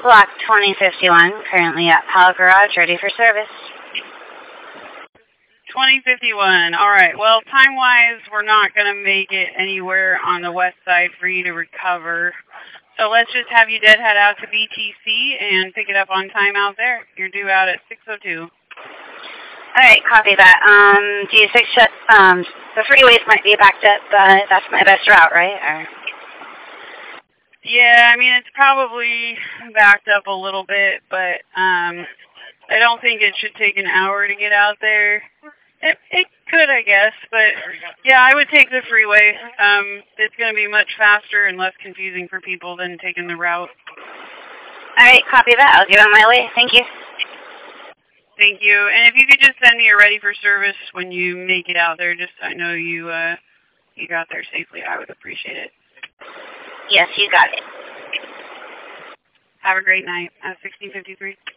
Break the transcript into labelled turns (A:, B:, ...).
A: Block 2051, currently at Powell Garage, ready for service.
B: 2051. All right. Well, time-wise, we're not going to make it anywhere on the west side for you to recover. So let's just have you deadhead out to BTC and pick it up on time out there. You're due out at 6:02.
A: All right, copy that. G6, the freeways might be backed up, but that's my best route, right? Or...
B: Yeah, I mean, it's probably backed up a little bit, but I don't think it should take an hour to get out there. It could, I guess, but yeah, I would take the freeway. It's going to be much faster and less confusing for people than taking the route.
A: All right, copy that. I'll get on my way. Thank you.
B: Thank you. And if you could just send me a ready for service when you make it out there, just so I know you got there safely, I would appreciate it.
A: Yes, you got it.
B: Have a great night. 1653.